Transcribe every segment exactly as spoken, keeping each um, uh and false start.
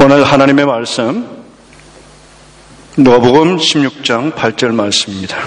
오늘 하나님의 말씀 누가복음 십육 장 팔 절 말씀입니다.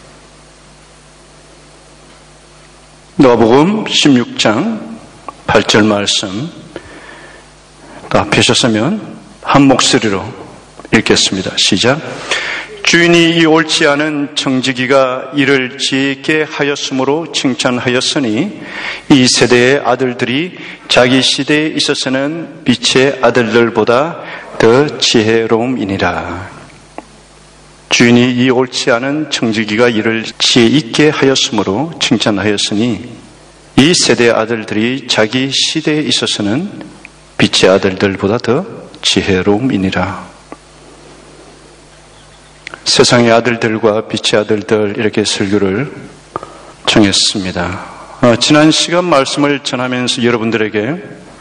누가복음 십육 장 팔 절 말씀 다 펴셨으면 한 목소리로 읽겠습니다. 시작. 주인이 이 옳지 않은 청지기가 이를 지혜있게 하였으므로 칭찬하였으니 이 세대의 아들들이 자기 시대에 있어서는 빛의 아들들보다 더 지혜로움이니라. 주인이 이 옳지 않은 청지기가 이를 지혜있게 하였으므로 칭찬하였으니 이 세대의 아들들이 자기 시대에 있어서는 빛의 아들들보다 더 지혜로움이니라. 세상의 아들들과 빛의 아들들, 이렇게 설교를 정했습니다. 어, 지난 시간 말씀을 전하면서 여러분들에게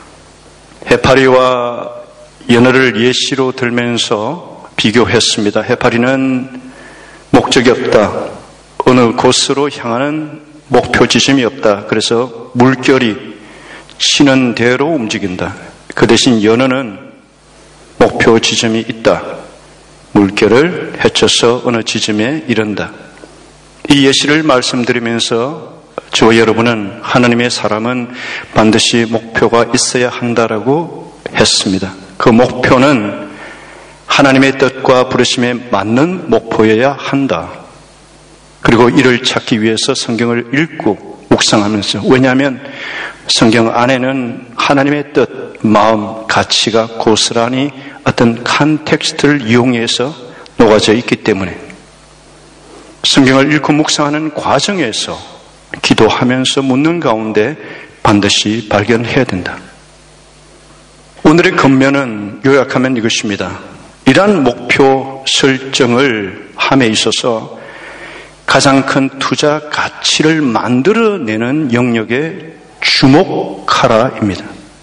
해파리와 연어를 예시로 들면서 비교했습니다. 해파리는 목적이 없다. 어느 곳으로 향하는 목표 지점이 없다. 그래서 물결이 치는 대로 움직인다. 그 대신 연어는 목표 지점이 있다. 물결을 헤쳐서 어느 지점에 이른다. 이 예시를 말씀드리면서 저와 여러분은 하나님의 사람은 반드시 목표가 있어야 한다라고 했습니다. 그 목표는 하나님의 뜻과 부르심에 맞는 목표여야 한다. 그리고 이를 찾기 위해서 성경을 읽고 묵상하면서, 왜냐하면 성경 안에는 하나님의 뜻, 마음, 가치가 고스란히 어떤 컨텍스트를 이용해서 녹아져 있기 때문에 성경을 읽고 묵상하는 과정에서 기도하면서 묻는 가운데 반드시 발견해야 된다. 오늘의 근면은 요약하면 이것입니다. 이러한 목표 설정을 함에 있어서 가장 큰 투자 가치를 만들어내는 영역에 주목하라입니다.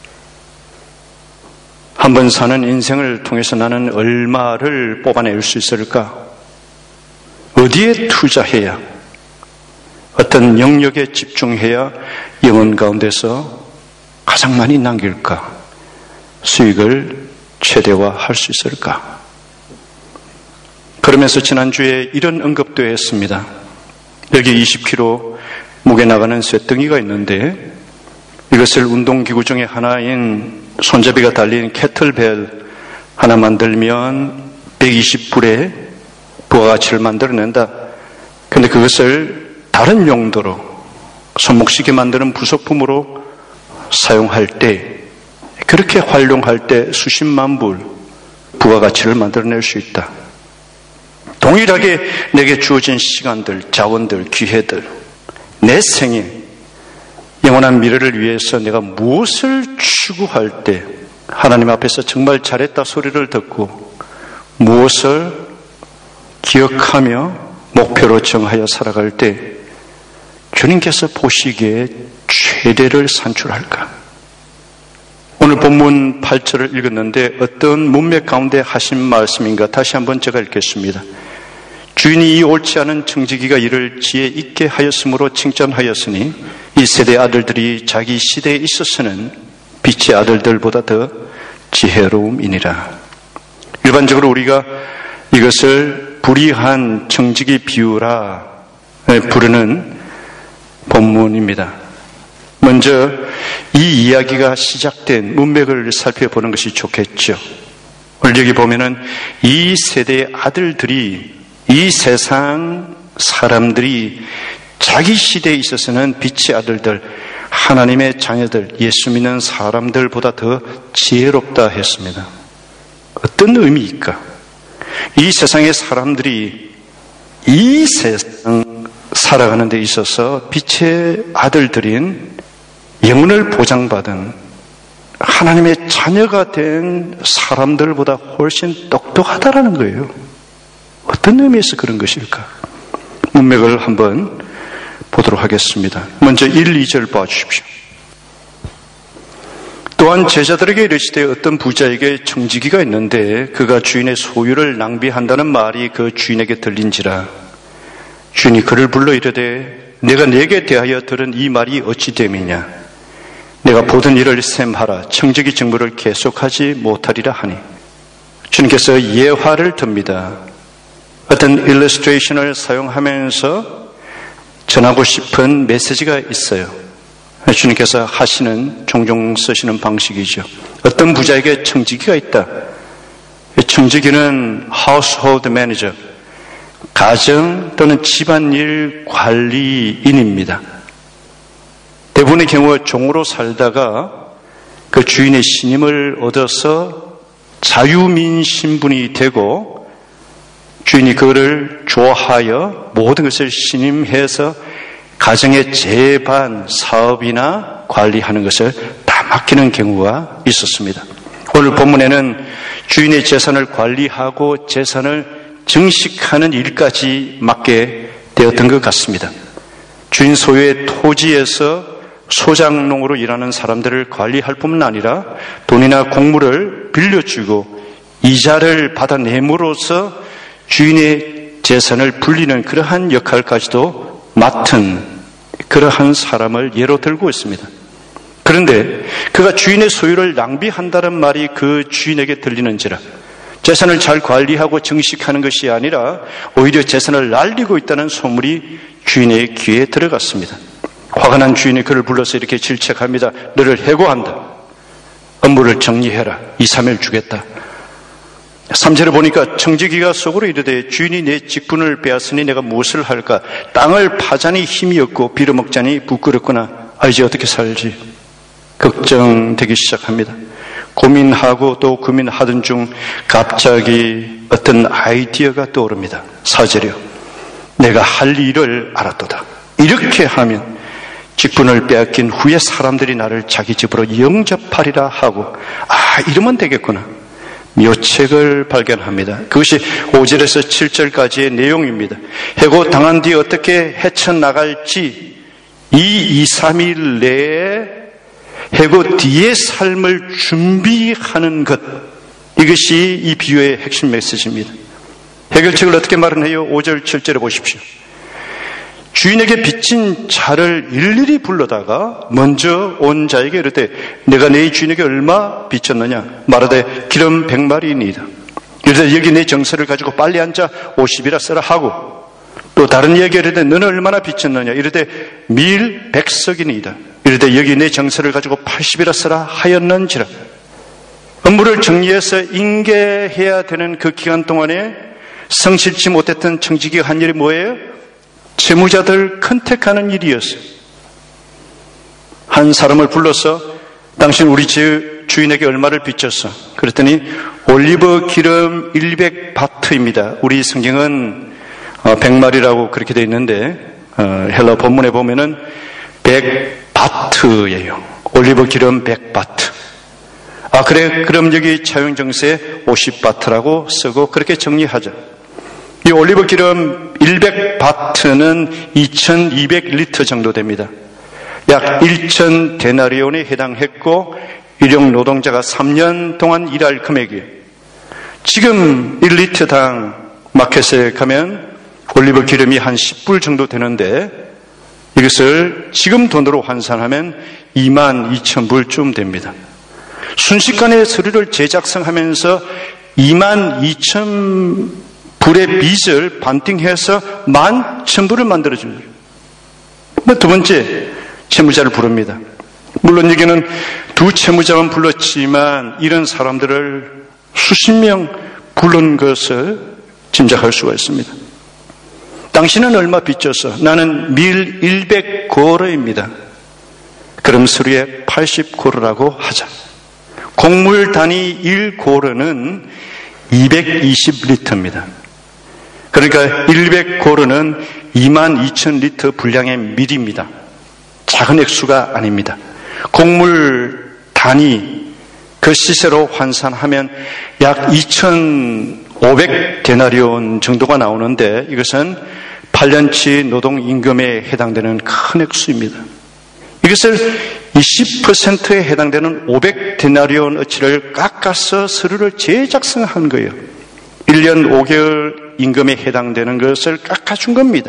한 번 사는 인생을 통해서 나는 얼마를 뽑아낼 수 있을까? 어디에 투자해야, 어떤 영역에 집중해야 영혼 가운데서 가장 많이 남길까? 수익을 최대화할 수 있을까? 그러면서 지난주에 이런 언급도 했습니다. 여기 이십 킬로그램 무게 나가는 쇳덩이가 있는데 이것을 운동기구 중에 하나인 손잡이가 달린 캐틀벨 하나 만들면 백이십 불의 부가가치를 만들어낸다. 그런데 그것을 다른 용도로 손목시계 만드는 부속품으로 사용할 때, 그렇게 활용할 때 수십만 불 부가가치를 만들어낼 수 있다. 동일하게 내게 주어진 시간들, 자원들, 기회들, 내 생에 영원한 미래를 위해서 내가 무엇을 추구할 때 하나님 앞에서 정말 잘했다 소리를 듣고 무엇을 기억하며 목표로 정하여 살아갈 때 주님께서 보시기에 최대를 산출할까? 오늘 본문 팔 절을 읽었는데 어떤 문맥 가운데 하신 말씀인가? 다시 한번 제가 읽겠습니다. 주인이 이 옳지 않은 청지기가 이를 지혜 있게 하였으므로 칭찬하였으니 이 세대 아들들이 자기 시대에 있어서는 빛의 아들들보다 더 지혜로움이니라. 일반적으로 우리가 이것을 불의한 청지기 비유라 부르는 본문입니다. 먼저 이 이야기가 시작된 문맥을 살펴보는 것이 좋겠죠. 오늘 여기 보면은 이 세대의 아들들이, 이 세상 사람들이 자기 시대에 있어서는 빛의 아들들, 하나님의 자녀들, 예수 믿는 사람들보다 더 지혜롭다 했습니다. 어떤 의미일까? 이 세상의 사람들이 이 세상 살아가는 데 있어서 빛의 아들들인 영혼을 보장받은 하나님의 자녀가 된 사람들보다 훨씬 똑똑하다라는 거예요. 어떤 의미에서 그런 것일까? 문맥을 한번 보도록 하겠습니다. 먼저 일, 이 절 봐주십시오. 또한 제자들에게 이르시되 어떤 부자에게 청지기가 있는데 그가 주인의 소유를 낭비한다는 말이 그 주인에게 들린지라. 주인이 그를 불러 이르되 내가 네게 대하여 들은 이 말이 어찌 됨이냐? 내가 보던 일을 셈하라. 청지기 직무를 계속하지 못하리라 하니 주님께서 예화를 듭니다. 어떤 일러스트레이션을 사용하면서 전하고 싶은 메시지가 있어요. 주님께서 하시는, 종종 쓰시는 방식이죠. 어떤 부자에게 청지기가 있다. 청지기는 household manager, 가정 또는 집안일 관리인입니다. 대부분의 경우 종으로 살다가 그 주인의 신임을 얻어서 자유민 신분이 되고 주인이 그를 좋아하여 모든 것을 신임해서 가정의 재반, 사업이나 관리하는 것을 다 맡기는 경우가 있었습니다. 오늘 본문에는 주인의 재산을 관리하고 재산을 증식하는 일까지 맡게 되었던 것 같습니다. 주인 소유의 토지에서 소장농으로 일하는 사람들을 관리할 뿐만 아니라 돈이나 곡물을 빌려주고 이자를 받아내므로써 주인의 재산을 불리는 그러한 역할까지도 맡은 그러한 사람을 예로 들고 있습니다. 그런데 그가 주인의 소유를 낭비한다는 말이 그 주인에게 들리는지라 재산을 잘 관리하고 증식하는 것이 아니라 오히려 재산을 날리고 있다는 소문이 주인의 귀에 들어갔습니다. 화가 난 주인이 그를 불러서 이렇게 질책합니다. 너를 해고한다. 업무를 정리해라. 이, 삼 일 주겠다. 삼 절에 보니까 청지기가 속으로 이르되 주인이 내 직분을 빼앗으니 내가 무엇을 할까? 땅을 파자니 힘이 없고 빌어먹자니 부끄럽구나. 아, 이제 어떻게 살지? 걱정되기 시작합니다. 고민하고 또 고민하던 중 갑자기 어떤 아이디어가 떠오릅니다. 사 절이요. 내가 할 일을 알았도다. 이렇게 하면 직분을 빼앗긴 후에 사람들이 나를 자기 집으로 영접하리라 하고 아, 이러면 되겠구나. 묘책을 발견합니다. 그것이 오 절에서 칠 절까지의 내용입니다. 해고 당한 뒤 어떻게 헤쳐나갈지 이, 이, 삼 일 내에 해고 뒤의 삶을 준비하는 것, 이것이 이 비유의 핵심 메시지입니다. 해결책을 어떻게 말하나요? 오 절, 칠 절에 보십시오. 주인에게 빚진 자를 일일이 불러다가 먼저 온 자에게 이르되 내가 내 주인에게 얼마 빚졌느냐? 말하되 기름 백마리이니이다. 이르되 여기 내 정서를 가지고 빨리 앉아 오십이라 써라 하고 또 다른 이야기 이르되 너는 얼마나 빚졌느냐? 이르되 밀 백석이니이다. 이르되 여기 내 정서를 가지고 팔십이라 써라 하였는지라. 업무를 정리해서 인계해야 되는 그 기간 동안에 성실치 못했던 청지기가 한 일이 뭐예요? 채무자들 컨택하는 일이었어요. 한 사람을 불러서 당신 우리 주인에게 얼마를 빚졌어? 그랬더니 올리브 기름 백 바트입니다. 우리 성경은 백 마리라고 그렇게 되어 있는데 헬라 본문에 보면은 백 바트예요. 올리브 기름 백 바트. 아 그래? 그럼 여기 차용정세에 오십 바트라고 쓰고 그렇게 정리하자. 이 올리브 기름 백 바트는 이천이백 리터 정도 됩니다. 약 천 데나리온에 해당했고 일용 노동자가 삼 년 동안 일할 금액이에요. 지금 일 리터당 마켓에 가면 올리브 기름이 한 십 불 정도 되는데 이것을 지금 돈으로 환산하면 이만 이천 불쯤 됩니다. 순식간에 서류를 제작성하면서 이만 이천 불의 빚을 반띵해서 만 천 불을 만들어줍니다. 뭐 두 번째 채무자를 부릅니다. 물론 여기는 두 채무자만 불렀지만 이런 사람들을 수십 명 부른 것을 짐작할 수가 있습니다. 당신은 얼마 빚졌어? 나는 밀 백 고르입니다. 그럼 서류에 팔십 고르라고 하자. 곡물 단위 일 고르는 이백이십 리터입니다. 그러니까 백 고르는 이만 이천 리터 분량의 밀입니다. 작은 액수가 아닙니다. 곡물 단위 그 시세로 환산하면 약 이천오백 데나리온 정도가 나오는데 이것은 팔 년치 노동임금에 해당되는 큰 액수입니다. 이것을 이십 퍼센트에 해당되는 오백 데나리온 어치를 깎아서 서류를 재작성한 거예요. 일 년 오 개월 임금에 해당되는 것을 깎아준 겁니다.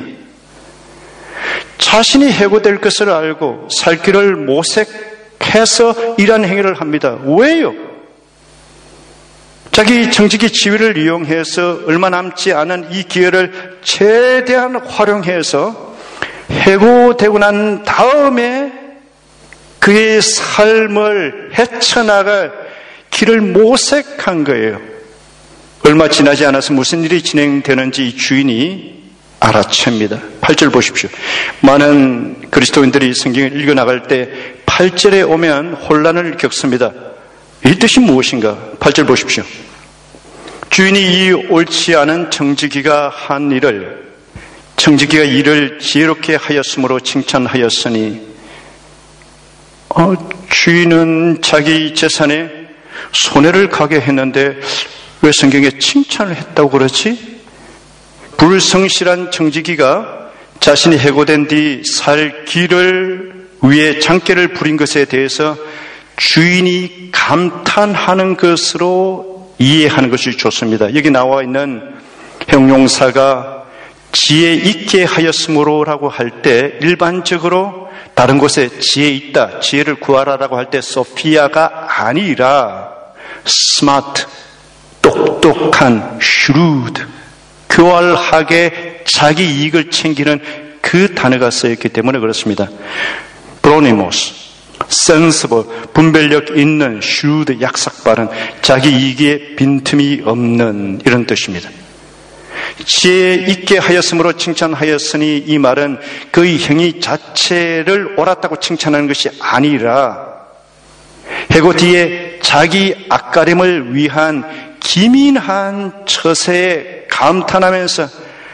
자신이 해고될 것을 알고 살 길을 모색해서 이런 행위를 합니다. 왜요? 자기 정직의 지위를 이용해서 얼마 남지 않은 이 기회를 최대한 활용해서 해고되고 난 다음에 그의 삶을 헤쳐나갈 길을 모색한 거예요. 얼마 지나지 않아서 무슨 일이 진행되는지 이 주인이 알아챕니다. 팔 절 보십시오. 많은 그리스도인들이 성경을 읽어나갈 때 팔 절에 오면 혼란을 겪습니다. 이 뜻이 무엇인가? 팔 절 보십시오. 주인이 이 옳지 않은 정직이가 한 일을, 정직이가 이를 지혜롭게 하였으므로 칭찬하였으니, 어, 주인은 자기 재산에 손해를 가게 했는데 왜 성경에 칭찬을 했다고 그러지? 불성실한 정직이가 자신이 해고된 뒤 살 길을 위해 장깨를 부린 것에 대해서 주인이 감탄하는 것으로 이해하는 것이 좋습니다. 여기 나와 있는 형용사가 지혜 있게 하였으므로 라고 할 때 일반적으로 다른 곳에 지혜 있다, 지혜를 구하라라고 할 때 소피아가 아니라 스마트, 똑똑한, shrewd, 교활하게 자기 이익을 챙기는 그 단어가 쓰였기 때문에 그렇습니다. 브로니모스, sensible, 분별력 있는, shrewd, 약삭빠른, 자기 이익에 빈틈이 없는 이런 뜻입니다. 지혜 있게 하였으므로 칭찬하였으니 이 말은 그의 행위 자체를 옳았다고 칭찬하는 것이 아니라 해고 뒤에 자기 앞가림을 위한 기민한 처세에 감탄하면서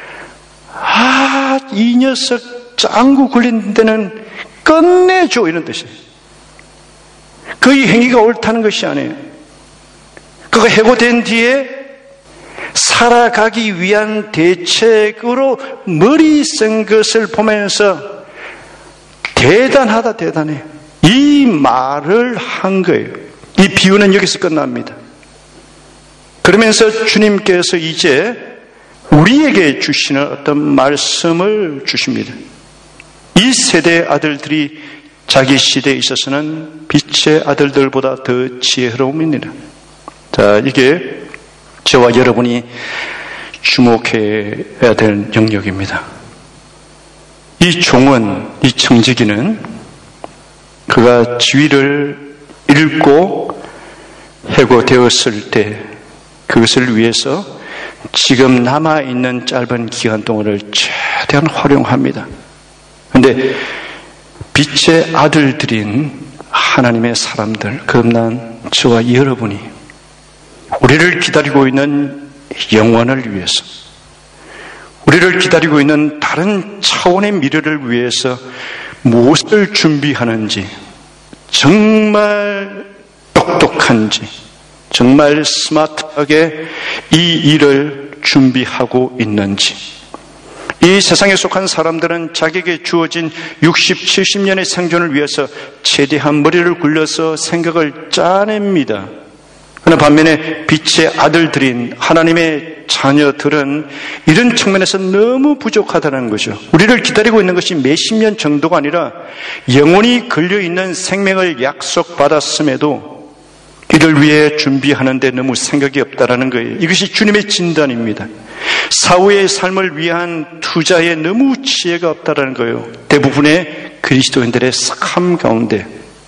아, 이 녀석 짱구 굴린 데는 끝내줘 이런 뜻이에요. 그의 행위가 옳다는 것이 아니에요. 그가 해고된 뒤에 살아가기 위한 대책으로 머리 쓴 것을 보면서 대단하다 대단해 이 말을 한 거예요. 이 비유는 여기서 끝납니다. 그러면서 주님께서 이제 우리에게 주시는 어떤 말씀을 주십니다. 이 세대의 아들들이 자기 시대에 있어서는 빛의 아들들보다 더 지혜로움이니라. 자, 이게 저와 여러분이 주목해야 될 영역입니다. 이 종은, 이 청지기는 그가 지위를 잃고 해고되었을 때 그것을 위해서 지금 남아있는 짧은 기간 동안을 최대한 활용합니다. 그런데 빛의 아들들인 하나님의 사람들, 그럼난 저와 여러분이 우리를 기다리고 있는 영원을 위해서, 우리를 기다리고 있는 다른 차원의 미래를 위해서 무엇을 준비하는지, 정말 똑똑한지, 정말 스마트하게 이 일을 준비하고 있는지. 이 세상에 속한 사람들은 자기에게 주어진 육십, 칠십 년의 생존을 위해서 최대한 머리를 굴려서 생각을 짜냅니다. 그러나 반면에 빛의 아들들인 하나님의 자녀들은 이런 측면에서 너무 부족하다는 거죠. 우리를 기다리고 있는 것이 몇십 년 정도가 아니라 영원히 걸려있는 생명을 약속받았음에도 이를 위해 준비하는데 너무 생각이 없다라는 거예요. 이것이 주님의 진단입니다. 사후의 삶을 위한 투자에 너무 지혜가 없다라는 거예요. 대부분의 그리스도인들의 삶 가운데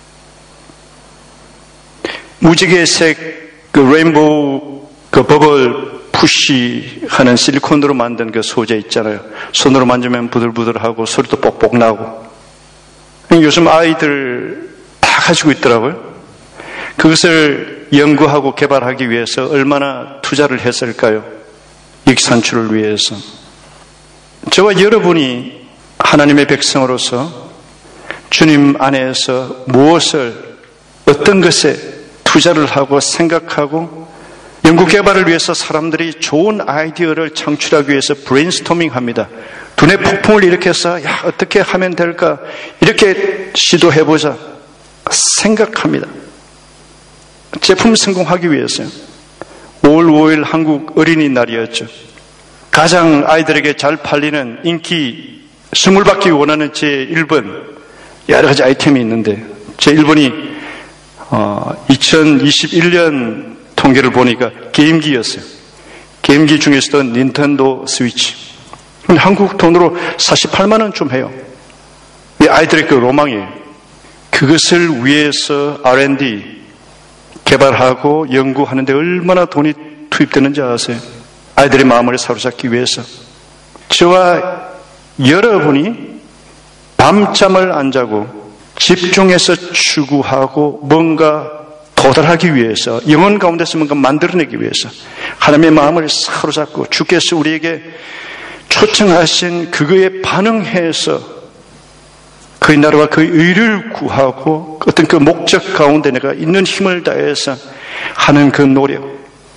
무지개색 그 레인보우 그 버블 푸시하는 실리콘으로 만든 그 소재 있잖아요. 손으로 만지면 부들부들하고 소리도 뽁뽁 나고. 요즘 아이들 다 가지고 있더라고요. 그것을 연구하고 개발하기 위해서 얼마나 투자를 했을까요? 이익 산출을 위해서. 저와 여러분이 하나님의 백성으로서 주님 안에서 무엇을, 어떤 것에 투자를 하고 생각하고 연구 개발을 위해서 사람들이 좋은 아이디어를 창출하기 위해서 브레인스토밍 합니다. 두뇌 폭풍을 일으켜서 야, 어떻게 하면 될까? 이렇게 시도해보자. 생각합니다. 제품 성공하기 위해서요. 오월 오일 한국 어린이날이었죠. 가장 아이들에게 잘 팔리는 인기 선물 받기 원하는 제일 번 여러 가지 아이템이 있는데 제일 번이 어, 이천이십일 년 통계를 보니까 게임기였어요. 게임기 중에서도 닌텐도 스위치. 한국 돈으로 사십팔만 원 좀 해요. 아이들의 그 로망이에요. 그것을 위해서 알 앤 디 개발하고 연구하는데 얼마나 돈이 투입되는지 아세요? 아이들의 마음을 사로잡기 위해서. 저와 여러분이 밤잠을 안 자고 집중해서 추구하고 뭔가 도달하기 위해서, 영혼 가운데서 뭔가 만들어내기 위해서 하나님의 마음을 사로잡고 주께서 우리에게 초청하신 그거에 반응해서 그의 나라와 그의 의를 구하고 어떤 그 목적 가운데 내가 있는 힘을 다해서 하는 그 노력.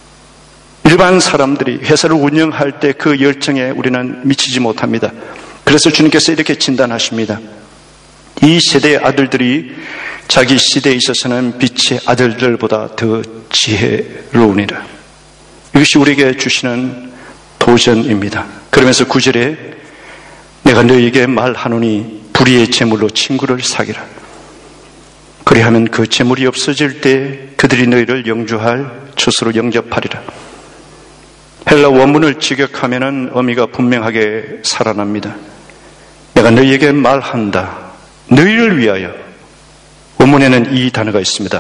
일반 사람들이 회사를 운영할 때 그 열정에 우리는 미치지 못합니다. 그래서 주님께서 이렇게 진단하십니다. 이 세대의 아들들이 자기 시대에 있어서는 빛의 아들들보다 더 지혜로우니라. 이것이 우리에게 주시는 도전입니다. 그러면서 구 절에 내가 너희에게 말하노니 불의의 재물로 친구를 사귀라. 그리하면 그 재물이 없어질 때 그들이 너희를 영주할 처소로 영접하리라. 헬라 원문을 직역하면 의미가 분명하게 살아납니다. 내가 너희에게 말한다. 너희를 위하여. 원문에는 이 단어가 있습니다.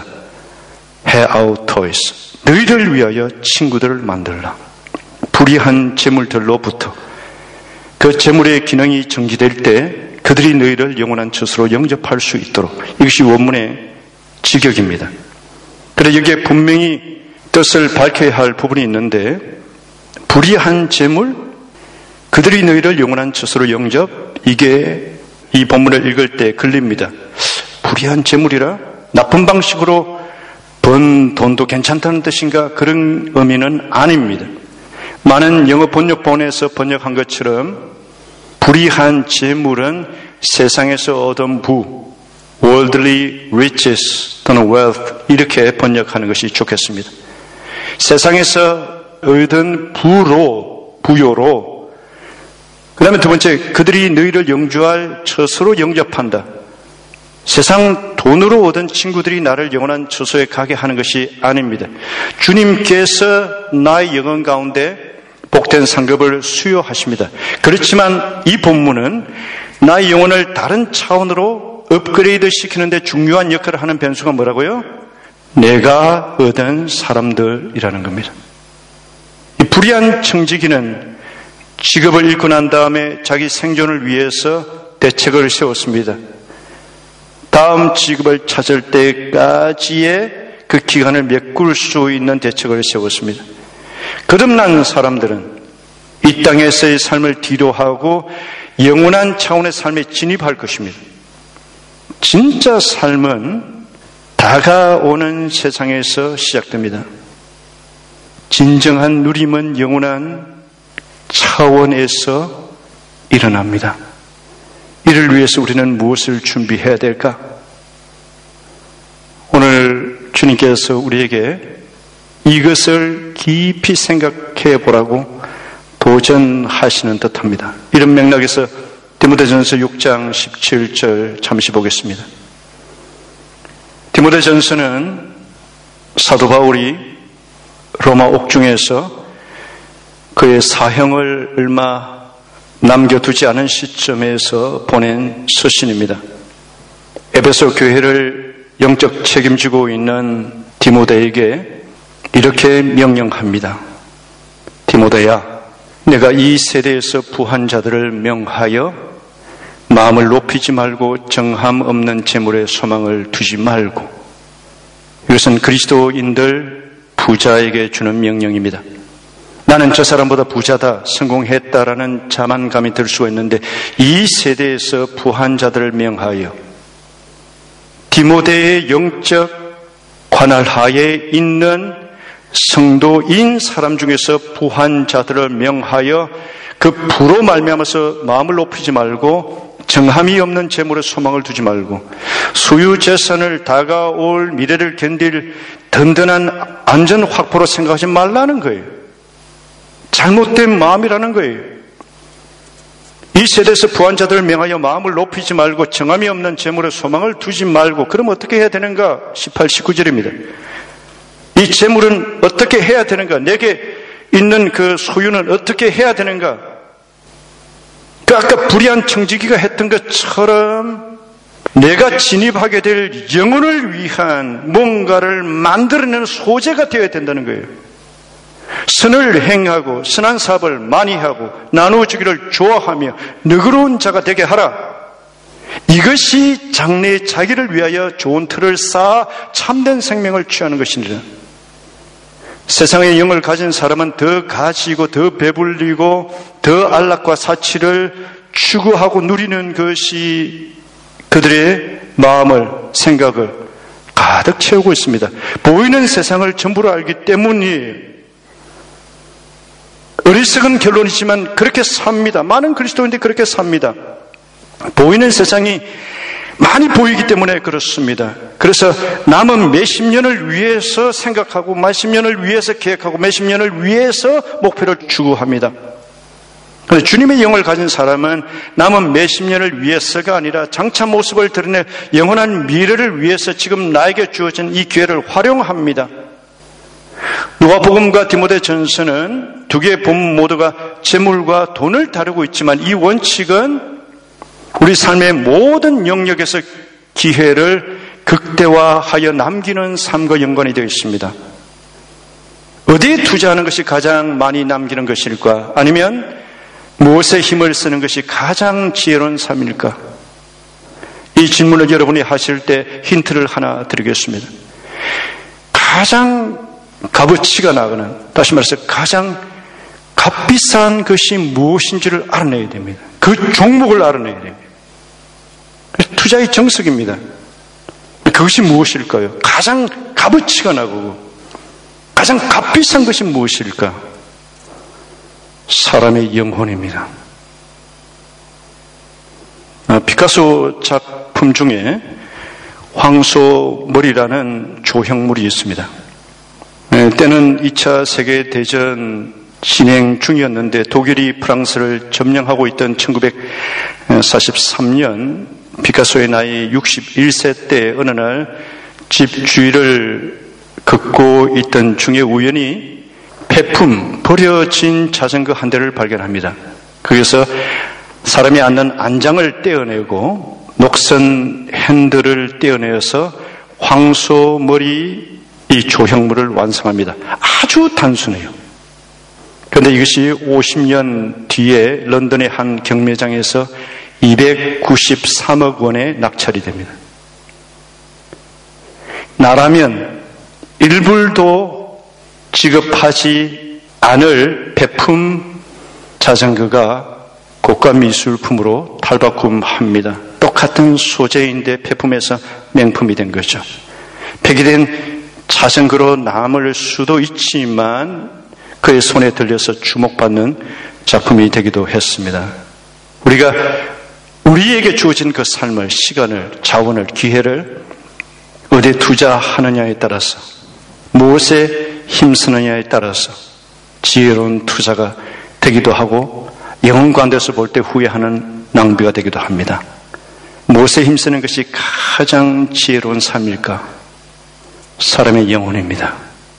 헤아우토이스. 너희를 위하여 친구들을 만들라. 불의한 재물들로부터 그 재물의 기능이 정지될 때 그들이 너희를 영원한 처소로 영접할 수 있도록. 이것이 원문의 직역입니다. 그래서 여기에 분명히 뜻을 밝혀야 할 부분이 있는데, 불의한 재물, 그들이 너희를 영원한 처소로 영접, 이게 이 본문을 읽을 때 걸립니다. 불의한 재물이라? 나쁜 방식으로 번 돈도 괜찮다는 뜻인가? 그런 의미는 아닙니다. 많은 영어 번역본에서 번역한 것처럼 불의한 재물은 세상에서 얻은 부, worldly riches 또는 wealth, 이렇게 번역하는 것이 좋겠습니다. 세상에서 얻은 부로, 부요로. 그 다음에 두 번째, 그들이 너희를 영주할 처소로 영접한다. 세상 돈으로 얻은 친구들이 나를 영원한 처소에 가게 하는 것이 아닙니다. 주님께서 나의 영혼 가운데 복된 상급을 수여하십니다. 그렇지만 이 본문은 나의 영혼을 다른 차원으로 업그레이드 시키는데 중요한 역할을 하는 변수가 뭐라고요? 내가 얻은 사람들이라는 겁니다. 이 불의한 청지기는 직업을 잃고 난 다음에 자기 생존을 위해서 대책을 세웠습니다. 다음 직업을 찾을 때까지의 그 기간을 메꿀 수 있는 대책을 세웠습니다. 거듭난 사람들은 이 땅에서의 삶을 뒤로하고 영원한 차원의 삶에 진입할 것입니다. 진짜 삶은 다가오는 세상에서 시작됩니다. 진정한 누림은 영원한 차원에서 일어납니다. 이를 위해서 우리는 무엇을 준비해야 될까? 오늘 주님께서 우리에게 이것을 깊이 생각해 보라고 도전하시는 듯합니다. 이런 맥락에서 디모데전서 육 장 십칠 절 잠시 보겠습니다. 디모데전서는 사도 바울이 로마 옥중에서 그의 사형을 얼마 남겨두지 않은 시점에서 보낸 서신입니다. 에베소 교회를 영적 책임지고 있는 디모데에게 이렇게 명령합니다. 디모데야, 내가 이 세대에서 부한 자들을 명하여 마음을 높이지 말고 정함 없는 재물에 소망을 두지 말고. 이것은 그리스도인들 부자에게 주는 명령입니다. 나는 저 사람보다 부자다, 성공했다라는 자만감이 들 수가 있는데, 이 세대에서 부한 자들을 명하여 디모데의 영적 관할 하에 있는 성도인 사람 중에서 부한 자들을 명하여 그 부로 말미암아서 마음을 높이지 말고 정함이 없는 재물에 소망을 두지 말고 소유 재산을 다가올 미래를 견딜 든든한 안전 확보로 생각하지 말라는 거예요. 잘못된 마음이라는 거예요. 이 세대에서 부한 자들을 명하여 마음을 높이지 말고 정함이 없는 재물에 소망을 두지 말고. 그럼 어떻게 해야 되는가? 십팔, 십구 절입니다. 이 재물은 어떻게 해야 되는가? 내게 있는 그 소유는 어떻게 해야 되는가? 그 아까 불의한 청지기가 했던 것처럼 내가 진입하게 될 영혼을 위한 뭔가를 만들어내는 소재가 되어야 된다는 거예요. 선을 행하고 선한 사업을 많이 하고 나누어주기를 좋아하며 너그러운 자가 되게 하라. 이것이 장래의 자기를 위하여 좋은 틀을 쌓아 참된 생명을 취하는 것이니라. 세상의 영을 가진 사람은 더 가지고 더 배불리고 더 안락과 사치를 추구하고 누리는 것이 그들의 마음을, 생각을 가득 채우고 있습니다. 보이는 세상을 전부로 알기 때문이에요. 어리석은 결론이지만 그렇게 삽니다. 많은 그리스도인들이 그렇게 삽니다. 보이는 세상이 많이 보이기 때문에 그렇습니다. 그래서 남은 몇십 년을 위해서 생각하고 몇십 년을 위해서 계획하고 몇십 년을 위해서 목표를 추구합니다. 그런데 주님의 영을 가진 사람은 남은 몇십 년을 위해서가 아니라 장차 모습을 드러낼 영원한 미래를 위해서 지금 나에게 주어진 이 기회를 활용합니다. 누가복음과 디모데전서는 두 개의 본문 모두가 재물과 돈을 다루고 있지만 이 원칙은 우리 삶의 모든 영역에서 기회를 극대화하여 남기는 삶과 연관이 되어 있습니다. 어디에 투자하는 것이 가장 많이 남기는 것일까? 아니면 무엇에 힘을 쓰는 것이 가장 지혜로운 삶일까? 이 질문을 여러분이 하실 때 힌트를 하나 드리겠습니다. 가장 값어치가 나가는, 다시 말해서 가장 값비싼 것이 무엇인지를 알아내야 됩니다. 그 종목을 알아내야 됩니다. 투자의 정석입니다. 그것이 무엇일까요? 가장 값어치가 나고 가장 값비싼 것이 무엇일까? 사람의 영혼입니다. 피카소 작품 중에 황소머리라는 조형물이 있습니다. 때는 이 차 세계대전 진행 중이었는데 독일이 프랑스를 점령하고 있던 천구백사십삼 년 피카소의 나이 육십일 세 때 어느 날 집 주위를 걷고 있던 중에 우연히 폐품, 버려진 자전거 한 대를 발견합니다. 거기서 사람이 앉는 안장을 떼어내고 녹슨 핸들을 떼어내어서 황소머리 이 조형물을 완성합니다. 아주 단순해요. 그런데 이것이 오십 년 뒤에 런던의 한 경매장에서 이백구십삼억 원에 낙찰이 됩니다. 나라면 일불도 지급하지 않을 폐품 자전거가 고가 미술품으로 탈바꿈합니다. 똑같은 소재인데 폐품에서 명품이 된 거죠. 폐기된 자전거로 남을 수도 있지만 그의 손에 들려서 주목받는 작품이 되기도 했습니다. 우리가 우리에게 주어진 그 삶을, 시간을, 자원을, 기회를 어디에 투자하느냐에 따라서, 무엇에 힘쓰느냐에 따라서 지혜로운 투자가 되기도 하고 영혼 가운데서 볼 때 후회하는 낭비가 되기도 합니다. 무엇에 힘쓰는 것이 가장 지혜로운 삶일까? 사람의 영혼입니다.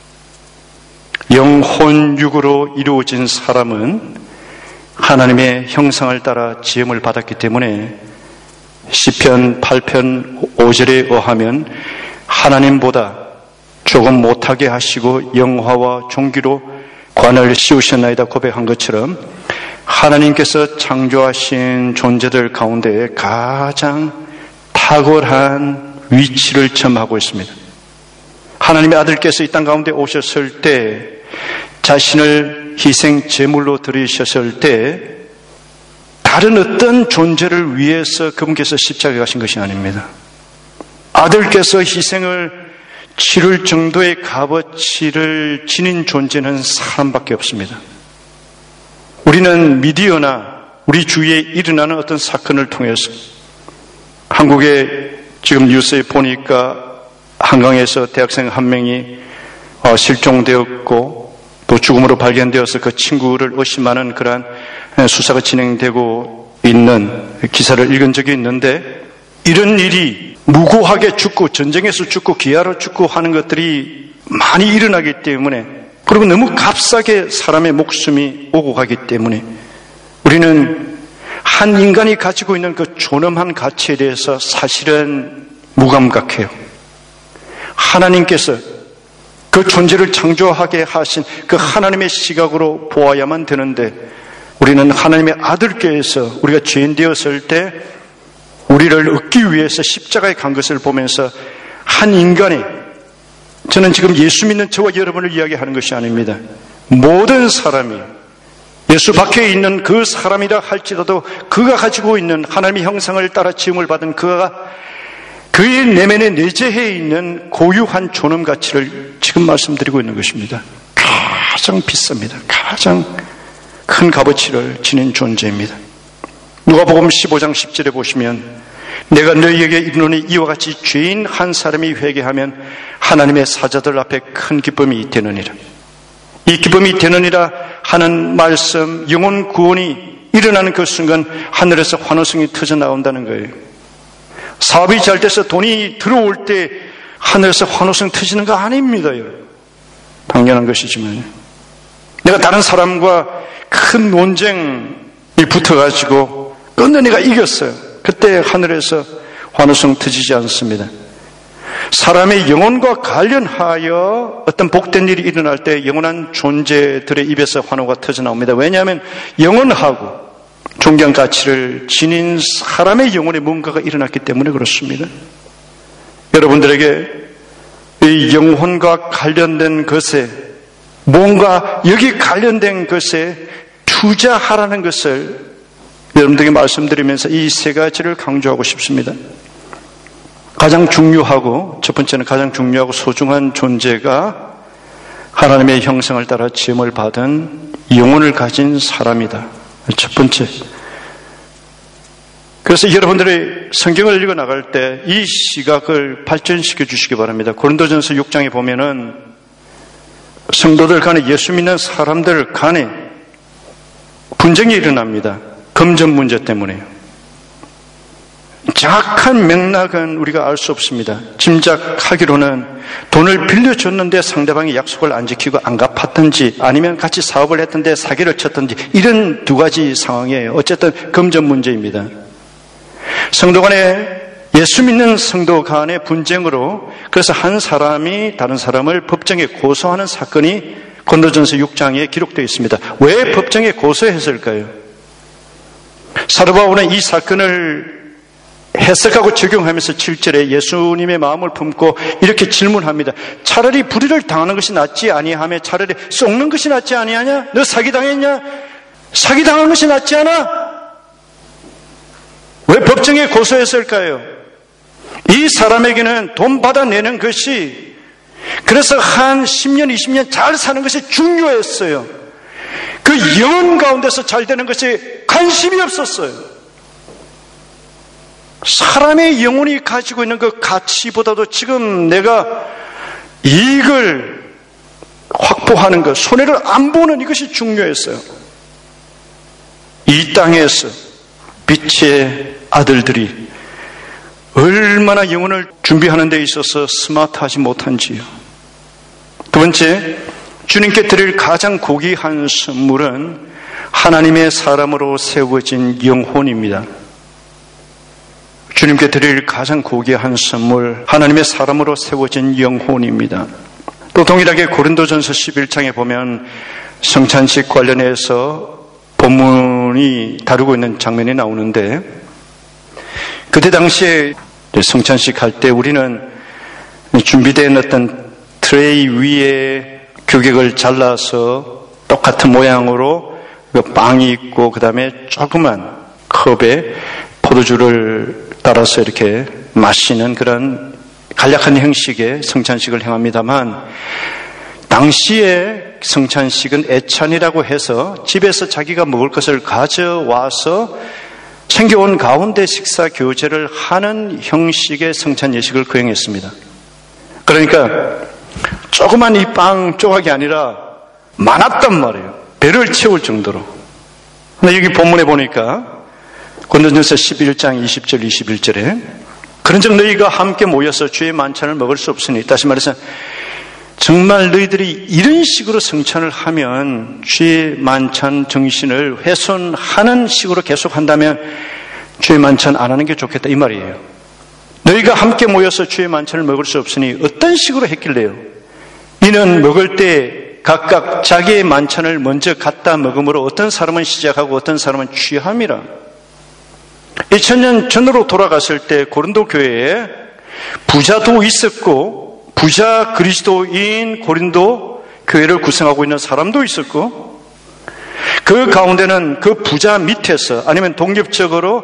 영혼육으로 이루어진 사람은 하나님의 형상을 따라 지음을 받았기 때문에 시편 팔 편 오 절에 의하면 하나님보다 조금 못하게 하시고 영화와 종기로 관을 씌우셨나이다 고백한 것처럼 하나님께서 창조하신 존재들 가운데 가장 탁월한 위치를 점하고 있습니다. 하나님의 아들께서 이 땅 가운데 오셨을 때 자신을 희생 제물로 드리셨을 때 다른 어떤 존재를 위해서 그분께서 십자가에 가신 것이 아닙니다. 아들께서 희생을 치를 정도의 값어치를 지닌 존재는 사람밖에 없습니다. 우리는 미디어나 우리 주위에 일어나는 어떤 사건을 통해서, 한국에 지금 뉴스에 보니까 한강에서 대학생 한 명이 실종되었고 또 죽음으로 발견되어서 그 친구를 의심하는 그러한 수사가 진행되고 있는 기사를 읽은 적이 있는데, 이런 일이 무고하게 죽고 전쟁에서 죽고 기아로 죽고 하는 것들이 많이 일어나기 때문에, 그리고 너무 값싸게 사람의 목숨이 오고 가기 때문에 우리는 한 인간이 가지고 있는 그 존엄한 가치에 대해서 사실은 무감각해요. 하나님께서 그 존재를 창조하게 하신 그 하나님의 시각으로 보아야만 되는데, 우리는 하나님의 아들께서 우리가 죄인 되었을 때 우리를 얻기 위해서 십자가에 간 것을 보면서 한 인간이, 저는 지금 예수 믿는 저와 여러분을 이야기하는 것이 아닙니다. 모든 사람이 예수 밖에 있는 그 사람이라 할지라도 그가 가지고 있는 하나님의 형상을 따라 지음을 받은 그가 그의 내면에 내재해 있는 고유한 존엄 가치를 지금 말씀드리고 있는 것입니다. 가장 비쌉니다. 가장 큰 값어치를 지닌 존재입니다. 누가복음 십오 장 십 절에 보시면, 내가 너희에게 이르노니 이와 같이 죄인 한 사람이 회개하면 하나님의 사자들 앞에 큰 기쁨이 되느니라. 이 기쁨이 되느니라 하는 말씀, 영혼 구원이 일어나는 그 순간 하늘에서 환호성이 터져 나온다는 거예요. 사업이 잘 돼서 돈이 들어올 때 하늘에서 환호성 터지는 거 아닙니다. 당연한 것이지만, 내가 다른 사람과 큰 논쟁이 붙어가지고 끝내 내가 이겼어요. 그때 하늘에서 환호성 터지지 않습니다. 사람의 영혼과 관련하여 어떤 복된 일이 일어날 때 영원한 존재들의 입에서 환호가 터져 나옵니다. 왜냐하면 영원하고 존귀한 가치를 지닌 사람의 영혼에 뭔가가 일어났기 때문에 그렇습니다. 여러분들에게 이 영혼과 관련된 것에, 뭔가 여기 관련된 것에 투자하라는 것을 여러분들에게 말씀드리면서 이 세 가지를 강조하고 싶습니다. 가장 중요하고, 첫 번째는 가장 중요하고 소중한 존재가 하나님의 형상을 따라 지음을 받은 영혼을 가진 사람이다. 첫 번째. 그래서 여러분들이 성경을 읽어 나갈 때 이 시각을 발전시켜 주시기 바랍니다. 고린도전서 육 장에 보면은 성도들 간에, 예수 믿는 사람들 간에 분쟁이 일어납니다. 금전 문제 때문에요. 정확한 맥락은 우리가 알 수 없습니다. 짐작하기로는 돈을 빌려줬는데 상대방이 약속을 안 지키고 안 갚았든지, 아니면 같이 사업을 했던데 사기를 쳤든지, 이런 두 가지 상황이에요. 어쨌든 금전 문제입니다. 성도 간에, 예수 믿는 성도 간의 분쟁으로, 그래서 한 사람이 다른 사람을 법정에 고소하는 사건이 고린도전서 육 장에 기록되어 있습니다. 왜 법정에 고소했을까요? 사도 바울은 이 사건을 해석하고 적용하면서 칠 절에 예수님의 마음을 품고 이렇게 질문합니다. 차라리 불의를 당하는 것이 낫지 아니하며 차라리 썩는 것이 낫지 아니하냐? 너 사기당했냐? 사기당하는 것이 낫지 않아? 왜 법정에 고소했을까요? 이 사람에게는 돈 받아내는 것이, 그래서 한 십 년, 이십 년 잘 사는 것이 중요했어요. 그 영혼 가운데서 잘 되는 것에 관심이 없었어요. 사람의 영혼이 가지고 있는 그 가치보다도 지금 내가 이익을 확보하는 것, 손해를 안 보는 이것이 중요했어요. 이 땅에서 빛의 아들들이 얼마나 영혼을 준비하는 데 있어서 스마트하지 못한지요. 두 번째, 주님께 드릴 가장 고귀한 선물은 하나님의 사람으로 세워진 영혼입니다. 주님께 드릴 가장 고귀한 선물, 하나님의 사람으로 세워진 영혼입니다. 또 동일하게 고린도전서 십일 장에 보면 성찬식 관련해서 본문이 다루고 있는 장면이 나오는데, 그때 당시에 성찬식 할 때 우리는 준비된 어떤 트레이 위에 규격을 잘라서 똑같은 모양으로 빵이 있고, 그 다음에 조그만 컵에 포도주를 따라서 이렇게 마시는 그런 간략한 형식의 성찬식을 행합니다만, 당시에 성찬식은 애찬이라고 해서 집에서 자기가 먹을 것을 가져와서 챙겨온 가운데 식사 교제를 하는 형식의 성찬 예식을 거행했습니다. 그러니까 조그만 이 빵 조각이 아니라 많았단 말이에요. 배를 채울 정도로. 근데 여기 본문에 보니까 고린도전서 십일 장 이십 절 이십일 절에 그런즉 너희가 함께 모여서 주의 만찬을 먹을 수 없으니, 다시 말해서 정말 너희들이 이런 식으로 성찬을 하면 주의 만찬 정신을 훼손하는 식으로 계속한다면 주의 만찬 안 하는 게 좋겠다 이 말이에요. 너희가 함께 모여서 주의 만찬을 먹을 수 없으니 어떤 식으로 했길래요? 이는 먹을 때 각각 자기의 만찬을 먼저 갖다 먹음으로 어떤 사람은 시작하고 어떤 사람은 취함이라. 이천 년 전으로 돌아갔을 때 고린도 교회에 부자도 있었고 부자 그리스도인 고린도 교회를 구성하고 있는 사람도 있었고 그 가운데는 그 부자 밑에서 아니면 독립적으로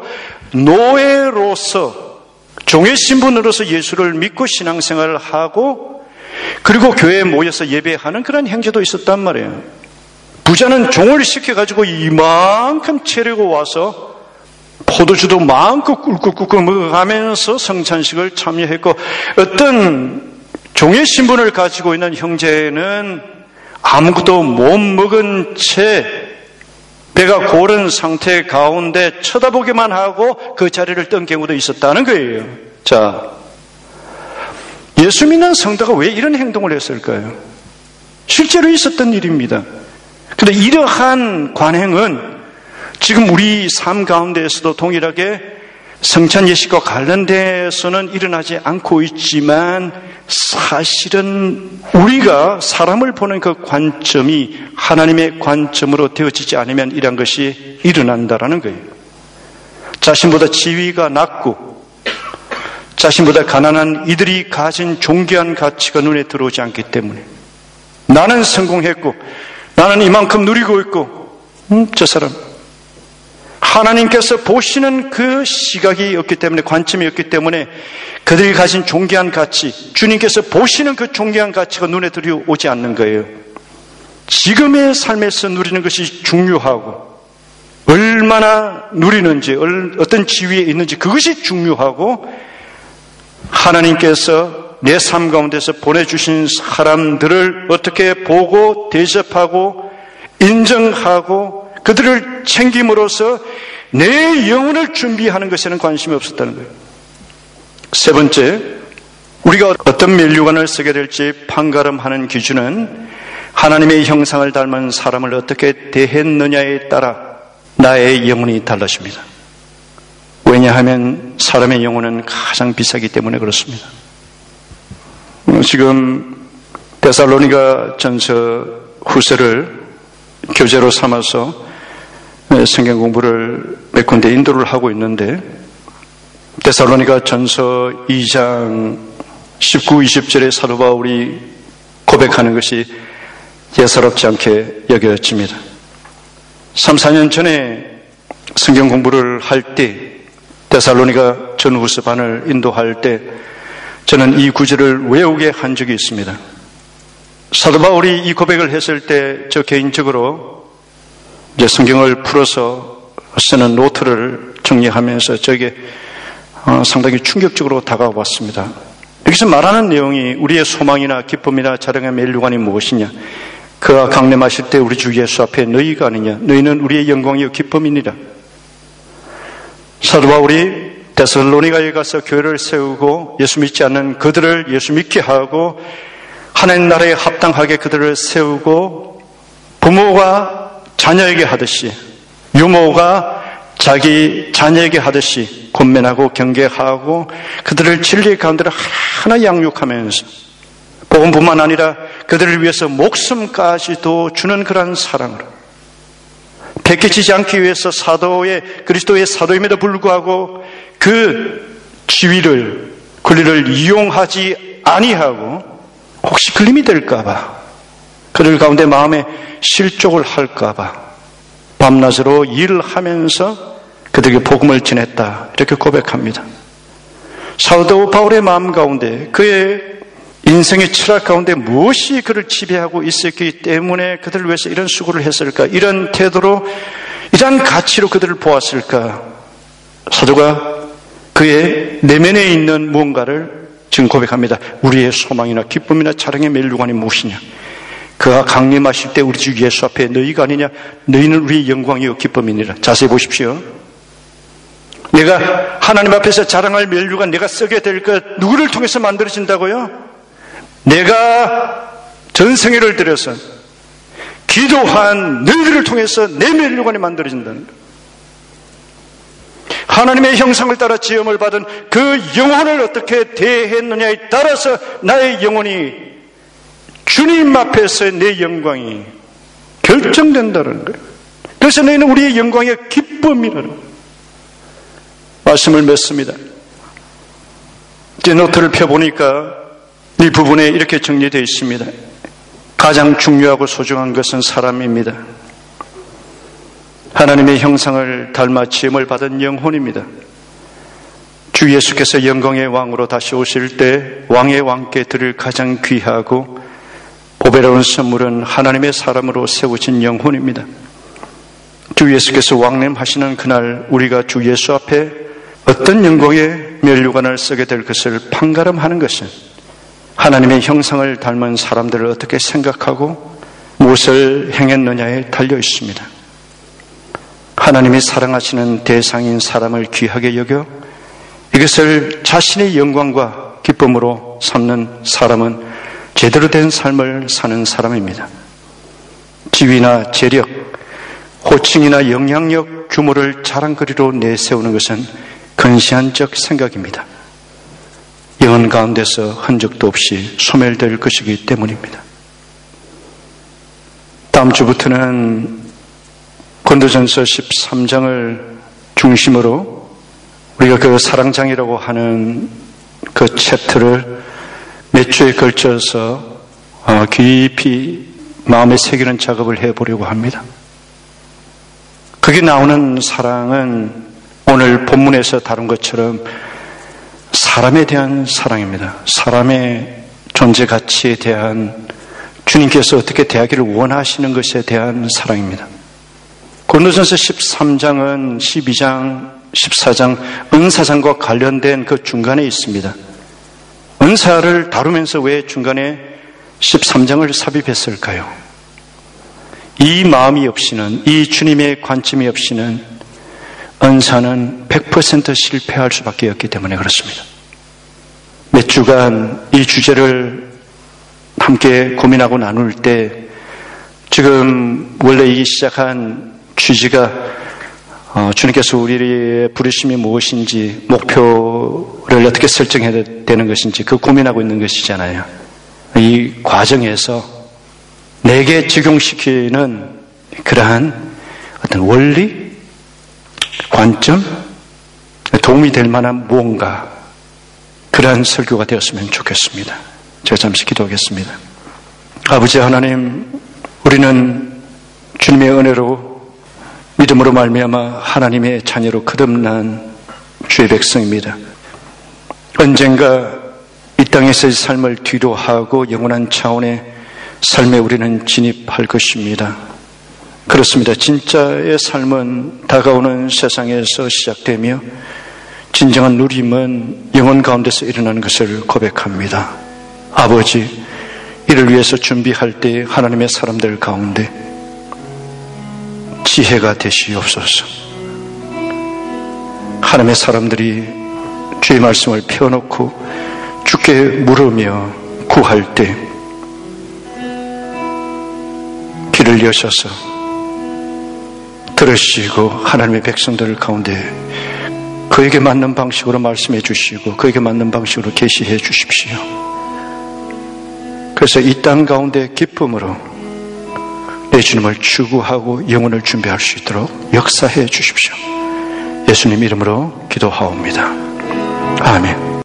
노예로서 종의 신분으로서 예수를 믿고 신앙생활을 하고 그리고 교회에 모여서 예배하는 그런 행제도 있었단 말이에요. 부자는 종을 시켜가지고 이만큼 채리고 와서 포도주도 마음껏 꿀꿀꿀꿀 먹어가면서 성찬식을 참여했고 어떤 종의 신분을 가지고 있는 형제는 아무것도 못 먹은 채 배가 고른 상태 가운데 쳐다보기만 하고 그 자리를 뜬 경우도 있었다는 거예요. 자, 예수 믿는 성도가 왜 이런 행동을 했을까요? 실제로 있었던 일입니다. 그런데 이러한 관행은 지금 우리 삶 가운데에서도 동일하게 성찬 예식과 관련돼서는 일어나지 않고 있지만 사실은 우리가 사람을 보는 그 관점이 하나님의 관점으로 되어지지 않으면 이런 것이 일어난다라는 거예요. 자신보다 지위가 낮고 자신보다 가난한 이들이 가진 존귀한 가치가 눈에 들어오지 않기 때문에 나는 성공했고 나는 이만큼 누리고 있고 음, 저 사람 하나님께서 보시는 그 시각이 없기 때문에 관점이 없기 때문에 그들이 가진 존귀한 가치 주님께서 보시는 그 존귀한 가치가 눈에 들어오지 않는 거예요. 지금의 삶에서 누리는 것이 중요하고 얼마나 누리는지 어떤 지위에 있는지 그것이 중요하고 하나님께서 내 삶 가운데서 보내주신 사람들을 어떻게 보고 대접하고 인정하고 그들을 챙김으로써 내 영혼을 준비하는 것에는 관심이 없었다는 거예요. 세 번째, 우리가 어떤 면류관을 쓰게 될지 판가름하는 기준은 하나님의 형상을 닮은 사람을 어떻게 대했느냐에 따라 나의 영혼이 달라집니다. 왜냐하면 사람의 영혼은 가장 비싸기 때문에 그렇습니다. 지금 데살로니가 전서 후서를 교재로 삼아서 성경 공부를 몇 군데 인도를 하고 있는데 데살로니가 전서 이 장 십구, 이십 절에 사도 바울이 고백하는 것이 예사롭지 않게 여겨집니다. 삼, 사 년 전에 성경 공부를 할 때 데살로니가 전후서 반을 인도할 때 저는 이 구절을 외우게 한 적이 있습니다. 사도 바울이 이 고백을 했을 때 저 개인적으로 이제 성경을 풀어서 쓰는 노트를 정리하면서 저에게 상당히 충격적으로 다가왔습니다. 여기서 말하는 내용이 우리의 소망이나 기쁨이나 자랑의 면류관이 무엇이냐? 그가 강림하실 때 우리 주 예수 앞에 너희가 아니냐? 너희는 우리의 영광이요 기쁨이니라. 사도 바울이 데살로니가에 가서 교회를 세우고 예수 믿지 않는 그들을 예수 믿게 하고 하나님 나라에 합당하게 그들을 세우고 부모가 자녀에게 하듯이 유모가 자기 자녀에게 하듯이 권면하고 경계하고 그들을 진리의 가운데로 하나 양육하면서 복음뿐만 아니라 그들을 위해서 목숨까지도 주는 그런 사랑으로 베껴지지 않기 위해서 사도의 그리스도의 사도임에도 불구하고 그 지위를 권리를 이용하지 아니하고 혹시 걸림이 될까봐 그들 가운데 마음에 실족을 할까봐 밤낮으로 일을 하면서 그들에게 복음을 전했다 이렇게 고백합니다. 사도 바울의 마음 가운데 그의 인생의 철학 가운데 무엇이 그를 지배하고 있었기 때문에 그들을 위해서 이런 수고를 했을까? 이런 태도로 이런 가치로 그들을 보았을까? 사도가 그의 내면에 있는 무언가를 지금 고백합니다. 우리의 소망이나 기쁨이나 자랑의 면류관이 무엇이냐? 그가 강림하실 때 우리 주 예수 앞에 너희가 아니냐? 너희는 우리의 영광이요 기쁨이니라. 자세히 보십시오. 내가 하나님 앞에서 자랑할 면류관 내가 쓰게 될 것 누구를 통해서 만들어진다고요? 내가 전생애를 들여서 기도한 너희들을 통해서 내 멸류관이 만들어진다는 거예요. 하나님의 형상을 따라 지음을 받은 그 영혼을 어떻게 대했느냐에 따라서 나의 영혼이 주님 앞에서의 내 영광이 결정된다는 거예요. 그래서 너희는 우리의 영광의 기쁨이라는 거예요. 말씀을 맺습니다. 제 노트를 펴보니까 이 부분에 이렇게 정리되어 있습니다. 가장 중요하고 소중한 것은 사람입니다. 하나님의 형상을 닮아 지음을 받은 영혼입니다. 주 예수께서 영광의 왕으로 다시 오실 때 왕의 왕께 드릴 가장 귀하고 보배로운 선물은 하나님의 사람으로 세우신 영혼입니다. 주 예수께서 왕림하시는 그날 우리가 주 예수 앞에 어떤 영광의 멸류관을 쓰게 될 것을 판가름하는 것은 하나님의 형상을 닮은 사람들을 어떻게 생각하고 무엇을 행했느냐에 달려 있습니다. 하나님이 사랑하시는 대상인 사람을 귀하게 여겨 이것을 자신의 영광과 기쁨으로 삼는 사람은 제대로 된 삶을 사는 사람입니다. 지위나 재력, 호칭이나 영향력, 규모를 자랑거리로 내세우는 것은 근시안적 생각입니다. 영혼 가운데서 흔적도 없이 소멸될 것이기 때문입니다. 다음 주부터는 고린도전서 십삼 장을 중심으로 우리가 그 사랑장이라고 하는 그 챕터를 몇 주에 걸쳐서 깊이 마음에 새기는 작업을 해보려고 합니다. 거기 나오는 사랑은 오늘 본문에서 다룬 것처럼 사람에 대한 사랑입니다. 사람의 존재 가치에 대한 주님께서 어떻게 대하기를 원하시는 것에 대한 사랑입니다. 고린도전서 십삼 장은 십이 장, 십사 장 은사장과 관련된 그 중간에 있습니다. 은사를 다루면서 왜 중간에 십삼 장을 삽입했을까요? 이 마음이 없이는, 이 주님의 관점이 없이는 은사는 백 퍼센트 실패할 수밖에 없기 때문에 그렇습니다. 몇 주간 이 주제를 함께 고민하고 나눌 때 지금 원래 이 시작한 취지가 어, 주님께서 우리의 부르심이 무엇인지, 목표를 어떻게 설정해야 되는 것인지 그 고민하고 있는 것이잖아요. 이 과정에서 내게 적용시키는 그러한 어떤 원리, 관점, 도움이 될 만한 무언가, 그러한 설교가 되었으면 좋겠습니다. 제가 잠시 기도하겠습니다. 아버지 하나님, 우리는 주님의 은혜로 믿음으로 말미암아 하나님의 자녀로 거듭난 주의 백성입니다. 언젠가 이 땅에서의 삶을 뒤로 하고 영원한 차원의 삶에 우리는 진입할 것입니다. 그렇습니다. 진짜의 삶은 다가오는 세상에서 시작되며 진정한 누림은 영혼 가운데서 일어나는 것을 고백합니다. 아버지, 이를 위해서 준비할 때 하나님의 사람들 가운데 지혜가 되시옵소서. 하나님의 사람들이 주의 말씀을 펴놓고 주께 물으며 구할 때 귀를 여셔서 들으시고 하나님의 백성들 가운데 그에게 맞는 방식으로 말씀해 주시고 그에게 맞는 방식으로 계시해 주십시오. 그래서 이 땅 가운데 기쁨으로 내 주님을 추구하고 영혼을 준비할 수 있도록 역사해 주십시오. 예수님 이름으로 기도하옵니다. 아멘.